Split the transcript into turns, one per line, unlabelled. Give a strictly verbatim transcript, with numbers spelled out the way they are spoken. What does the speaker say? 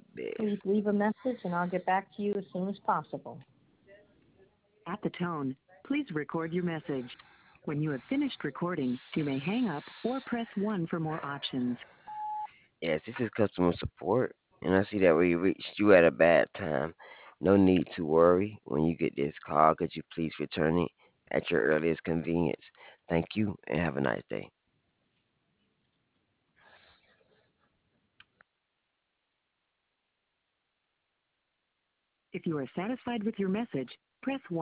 Please leave a message and I'll get back to you as soon as possible.
At the tone, please record your message. When you have finished recording, you may hang up or press one for more options.
Yes, this is customer support, and I see that we reached you at a bad time. No need to worry. When you get this call, could you please return it at your earliest convenience? Thank you, and have a nice day.
If you are satisfied with your message, press one.